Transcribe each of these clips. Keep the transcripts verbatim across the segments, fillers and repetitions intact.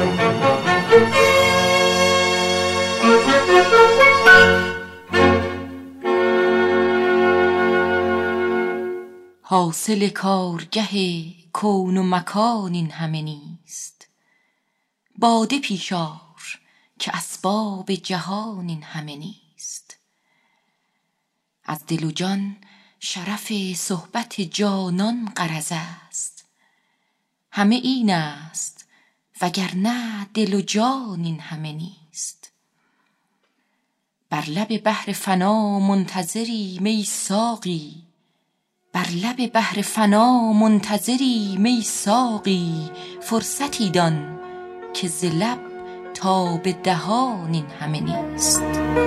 حاصل کارگه کون و مکان این همه نیست. باده پیش آر که اسباب جهان این همه نیست. از دل و جان شرف صحبت جانان غرض است. همه این است وگرنه دل و جان این همه نیست. بر لب بحر فنا منتظری می ساقی، بر لب بحر فنا منتظری می ساقی. فرصتی دان که ز لب تا به دهان این همه نیست.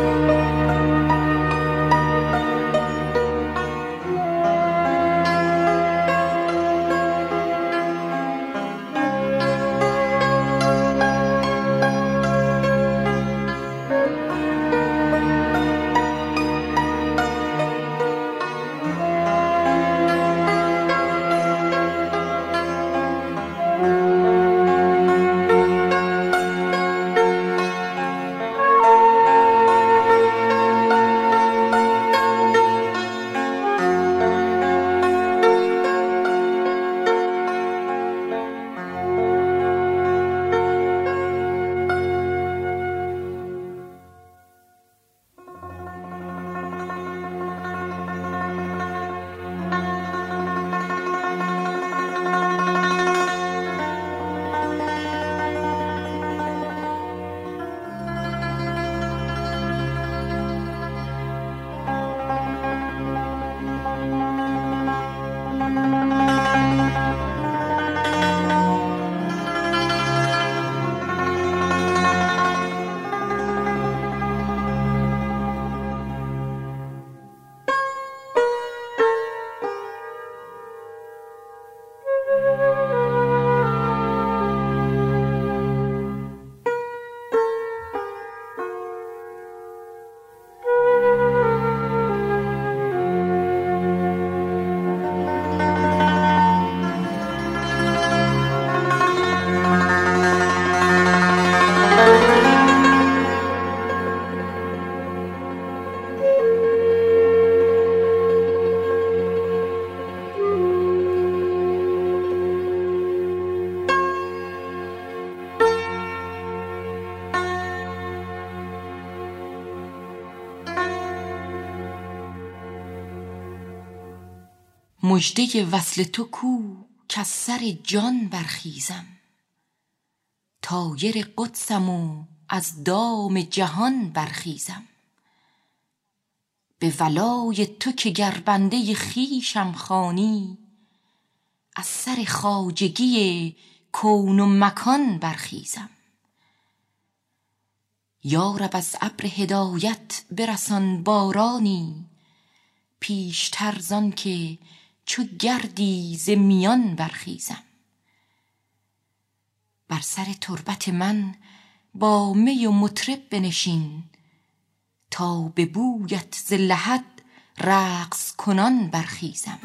مژده وصل تو کو کز سر جان برخیزم. طایر قدسم و از دام جهان برخیزم. به ولای تو که گر بنده خویشم خوانی، از سر خواجگی کون و مکان برخیزم. یا رب از ابر هدایت برسان بارانی، پیشتر زان که چو گردی ز میان برخیزم. بر سر تربت من با می و مطرب بنشین، تا به بویت ز لحد رقص کنان برخیزم.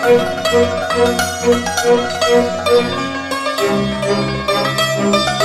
Thank you.